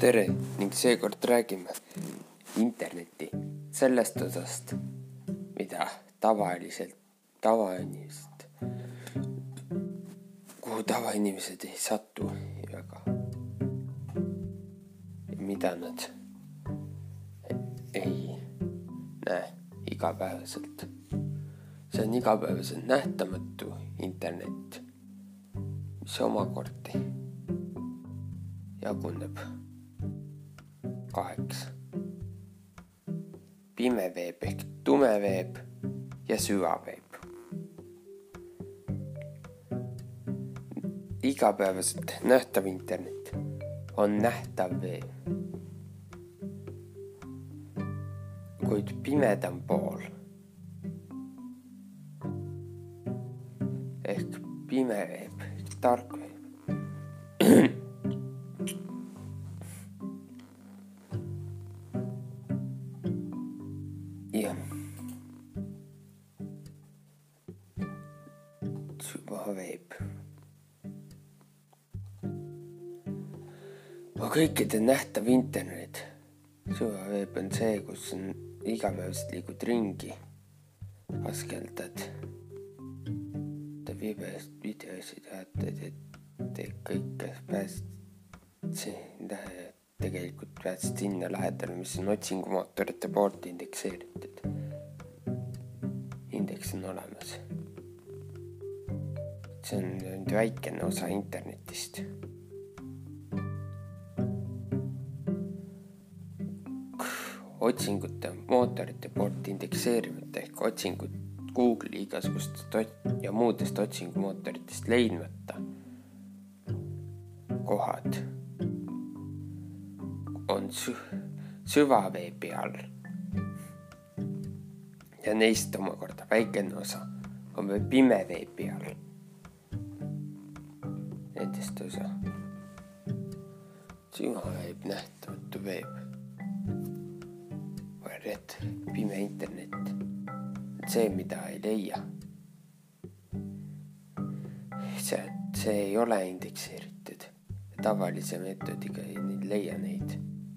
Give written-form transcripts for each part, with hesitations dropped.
tere ning seekord räägime interneti sellest osast, mida kuhu tavainimesed ei satu väga ja mida nad ei näe igapäevaselt. See on igapäevaselt nähtamatu internet, mis omakorda jaguneb kaheks: pimeveeb ehk tumeveeb ja süvaveeb. Igapäevaselt nähtav internet on nähtav veeb, kuid pimedam pool ehk pimeveeb ehk tark veeb ja süvaveeb. Kõikide nähtav internet. Süvaveeb on see, kus on igapäevaselt liigud ringi, askeldad, videosid vaatad, et kõike tegelikult pääsed sinna lähedale, mis on otsingumootorite poolt indekseeritud. Indeks on olemas. See on väikene osa internetist. Otsingute mootorite poolt indekseerimata ehk otsingud Google'i igasugustest ja muudest otsingumootoritest leidmata kohad on süvaveebi all ja neist omakorda väikene osa on veel pimeveebi all. Nendest osa süvaveeb, nähtamatu veeb, varjad, pime internet, see, mida ei leia. See ei ole indekseeritud. Tavalise meetodiga ei leia neid.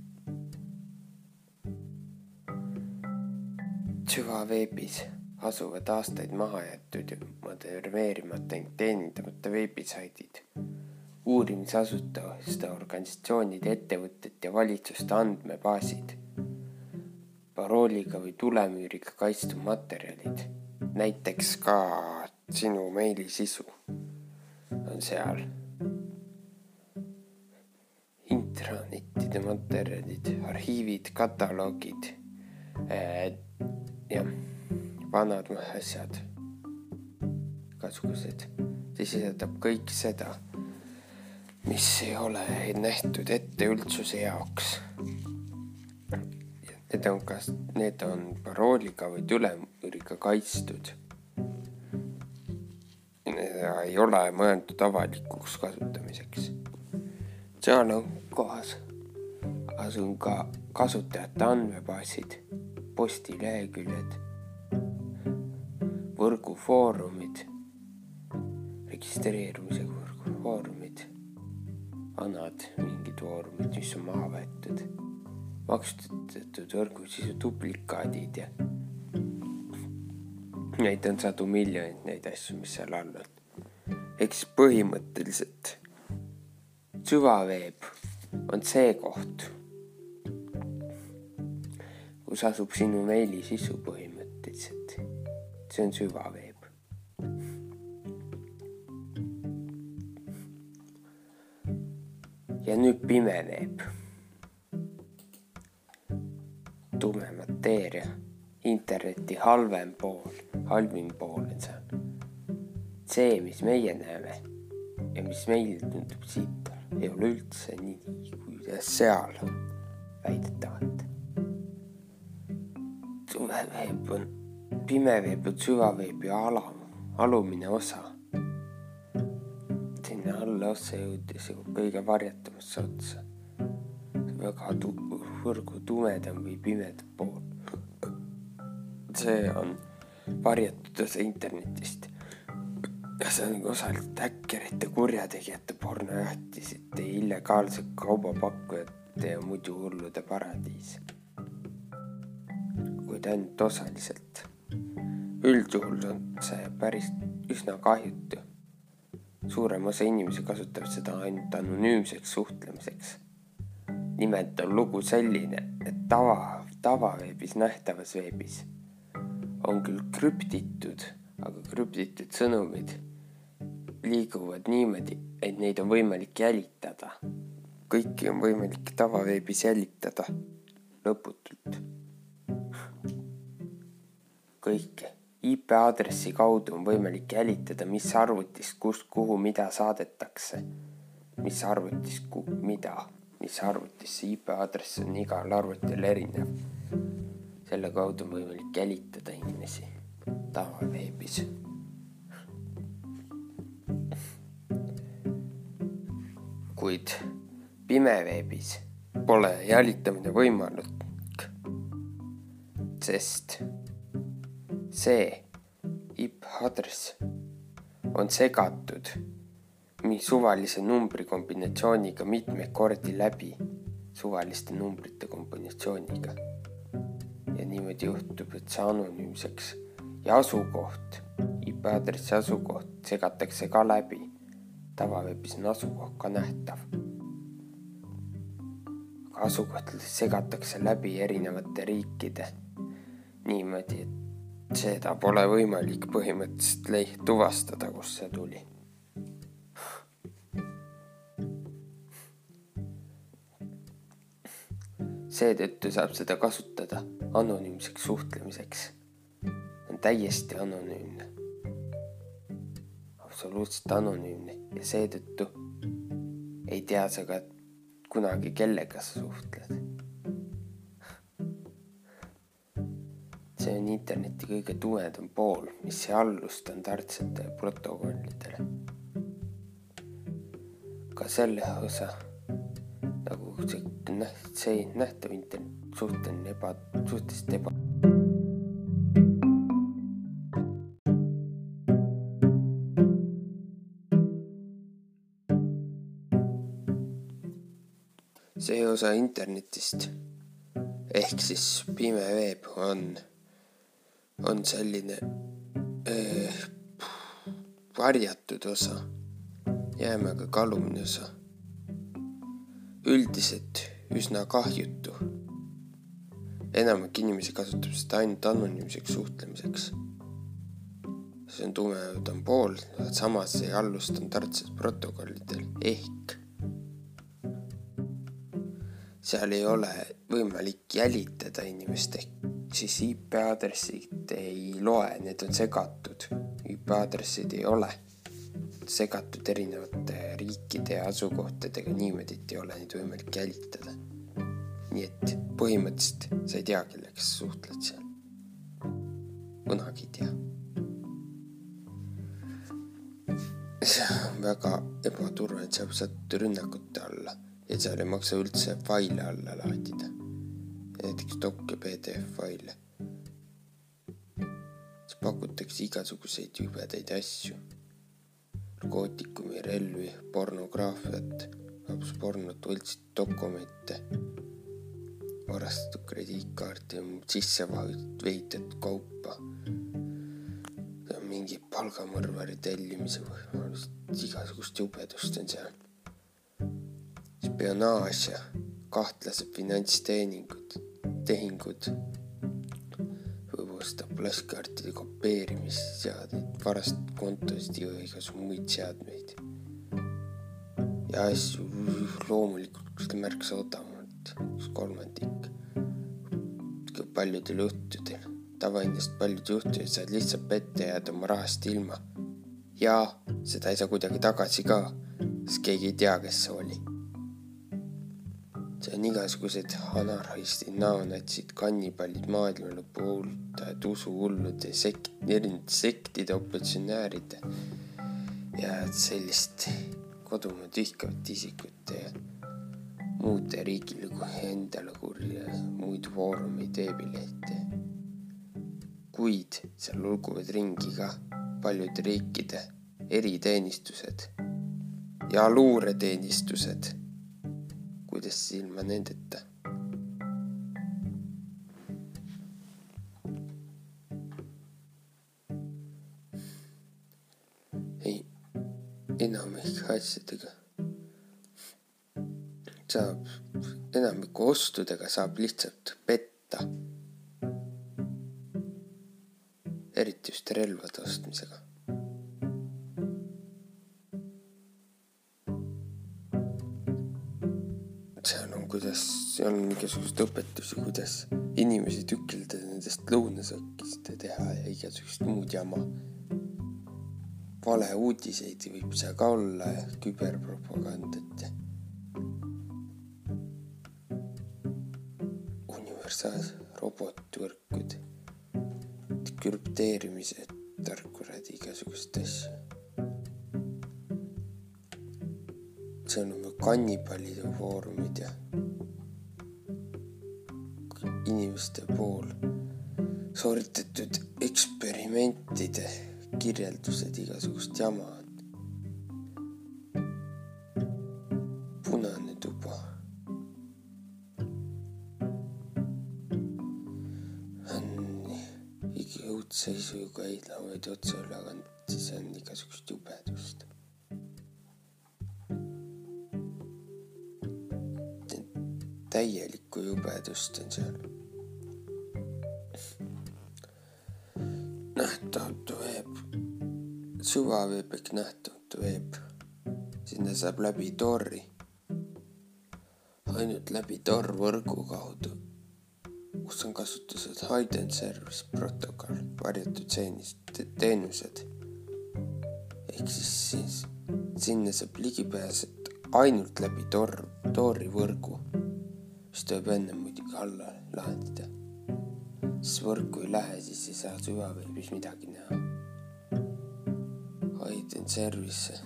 Süvaveebis asuvad aastaid maha jäetud ja moderneerimata ning teenindamata veebisaidid, uurimisasutuste, organisatsioonide, ettevõtete ja valitsuste andmebaasid, parooliga või tulemüüriga kaitstud materjalid, näiteks ka sinu meilisisu on seal, intranettide materjalid, arhiivid, kataloogid ja vanad asjad, igasugused. See sisaldab kõik seda, mis ei ole nähtud ette üldsuse jaoks. Need on parooliga või tulemüüriga kaitstud. Need ei ole mõeldud avalikuks kasutamiseks. Seal on kohas asun ka kasutajate andmebaasid, postileheküljed, võrgufoorumid, registreerumise võrgufoorumid, vanad mingid foorumid, mis on maha võetud, maksustatud võrgusisu duplikaadid ja neid on sadu miljoneid, neid asju, mis seal all on. Eks põhimõtteliselt süvaveeb on see koht, kus asub sinu meilisisu põhimõtteliselt. See on süvaveeb. Ja nüüd pimeveeb. Tume mateeria, interneti halvim pool on seal. See, mis meie näeme ja mis meil tundub siit, ei ole üldse nii, kuidas seal on väidetavalt. Pimeveeb on süvaveeb ja alumine osa. Sinna alla ossa jõudis kõige varjatamasse otsa. Väga võrgu tumedam või pimedam pool. See on varjatud osa internetist. Ja see on osaliselt häkkerite, kurjategijate, pornojahtisite, illegaalsed kaubapakkujad surmajate ja muidu hullude paradiis. Kuid ainult osaliselt. Üldjuhul on see päris üsna kahjutu. Suurem osa inimesi kasutavad seda ainult anonüümseks suhtlemiseks. Nimelt on lugu selline, et tavaveebis nähtavas veebis on küll krüptitud, aga krüptitud sõnumid liiguvad niimoodi, et neid on võimalik jälitada. Kõiki on võimalik tavaveebis jälitada lõputult. Kõike. IP-aadressi kaudu on võimalik jälitada, mis arvutist, kust, kuhu, mida saadetakse. Mis arvutist, mis arvutisse. IP-aadress on igal arvutil erinev. Selle kaudu on võimalik jälitada inimesi tavaveebis. Kuid pimeveebis pole jälitamine võimalik, sest see IP-aadress on segatud suvalise numbri kombinatsiooniga mitmeid kordi läbi suvaliste numbrite kombinatsiooniga. Ja niimoodi juhtub, et see anonüümseks ja asukoht, IP-aadressi asukoht segatakse ka läbi. Tavaveebis on asukoht ka nähtav. Aga asukoht segatakse läbi erinevate riikide niimoodi, et seda pole võimalik põhimõtteliselt tuvastada, kus see tuli. Seetõttu saab seda kasutada anonüümseks suhtlemiseks. On täiesti anonüümne. Absoluutselt anonüümne ja seetõttu ei tea sa ka kunagi, kellega sa suhtled. See on interneti kõige tumedam pool, mis ei allu standardsetele protokollidele. Ka selle osa, nagu see nähtav internet suhteliselt See osa internetist ehk siis pime veeb on selline varjatud osa, jäämäega kalumine osa. Üldiselt üsna kahjutu. Enamik inimesi kasutab seda ainult anonüümseks suhtlemiseks. See on tumedam pool, samas ei allu standardset protokollidel ehk seal ei ole võimalik jälitada inimest ehk siis IP-aadressid ei loe, need on segatud. IP-aadressid ei ole segatud erinevate riikide ja asukohtadega niimoodi, et ei ole neid võimalik jälitada. Nii et põhimõtteliselt sa ei tea, kellega sa suhtled seal. Kunagi ei tea. See on väga ebaturvaline, et sa saad rünnakute alla. Ja seal ei maksa üldse faile alla laadida. Näiteks doc ja PDF faile. See pakutakse igasuguseid jübedaid asju. Narkootikumi, relvi, pornograafiat, pornot, võltsid dokumente, varastatud krediitkaarti ja sisse veitatud kaupa. Mingi palgamõrvari tellimise võimalust, igasugust jubedust on seal. Spionaaž ja kahtlased finantstehingud, võõvustab plastkaartide kopeerimisseadeid, varast kontosid ja igasugu muid seadmeid. Ja asju loomulikult märksa odavamalt, 1/3. Paljudel juhtudel, tavainimest paljud juhtudel saad lihtsalt pette jääda oma rahast ilma. Ja seda ei saa kuidagi tagasi ka, sest keegi ei tea, kes see oli. See on igasugused anarhistid, naonatsid, kanniballid, maailma lõpu hullud, usuhullud ja erinevate sektide, opositsionääride ja sellist kodumaad vihkavat isikute ja muude riigile endale kurja muid foorumeid, veebilehte. Kuid seal lulguvad ringi ka paljude riikide eriteenistused ja luureteenistused. kuidas ilma nendeta. Ei, enamike asjadega enamiku ostudega saab lihtsalt petta. Eriti just relvade ostmisega. Seal on igasugust õpetusi, kuidas inimesi tükkilda nendest lõunasöökist teha ja igasugust muud jama. Valeuudiseid võib seal ka olla ja küberpropagandat ja robotvõrkud, krüpteerimise tarkurad, igasugust asju. See on kannipallide foorumid ja inimeste pool sooritatud eksperimentide kirjeldused, igasugust jama. Punane tuba. Õudseisuga eilavaid otsa ülekand, siis on igasugust jubedust. Täielikku jubedust on seal. Nähtamatu veeb, süvaveeb ehk nähtamatu veeb. Sinna saab läbi torri, ainult läbi torvõrgu kaudu, kus on kasutused hidden service protokoll, varjatud teenused. Ehk siis sinna saab ligipääsed ainult läbi torri võrgu, mis tuleb enne muidugi alla lahendada. Siis võrku ei lähe, siis ei saa süvaveebis midagi näha. Hidden service.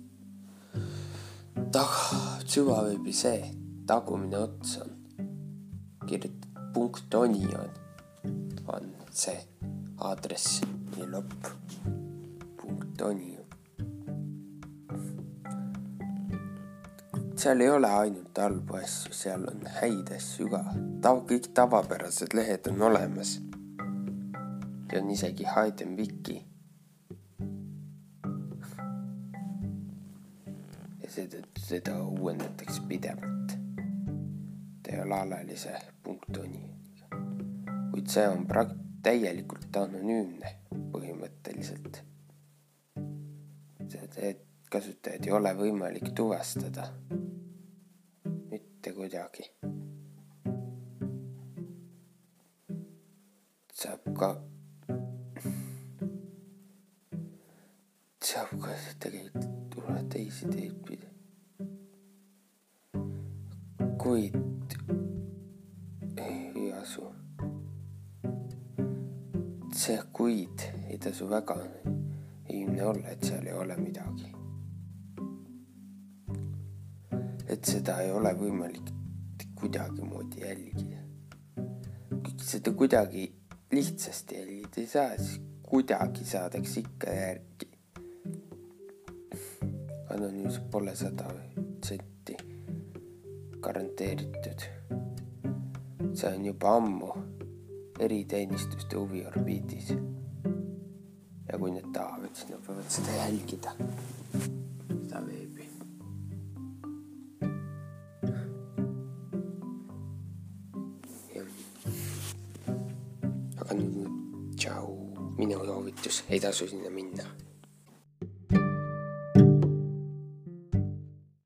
Süvaveebi see tagumine ots on kirjutatud .oni on see aadress ja lõpp .oni. Seal ei ole ainult halbu asju, seal on häid asju ka. Kõik tavapärased lehed on olemas. Ja on isegi Hidden Wiki. Ja seda uuendatakse pidevalt. Ta ei ole alalise .oni. Kuid see on täielikult anonüümne põhimõtteliselt. Kasutajad ei ole võimalik tuvastada. Mitte kuidagi. Saab ka tegelikult tulla teisi teid pidi. Kuid ei asu. See kuid ei tasu väga ilmne olla, et seal ei ole midagi. Et seda ei ole võimalik kuidagi moodi jälgida. Kui seda kuidagi lihtsasti jälgida ei saa, siis kuidagi saadaks ikka järgi. Anonüümsus pole 100% garanteeritud. See on juba ammu eriteenistuste huviorbiidis. Ja kui need tahavad, siis nad võivad seda jälgida. Seda veebi. Aga nüüd, tšau, minu soovitus, ei tasu sinna minna.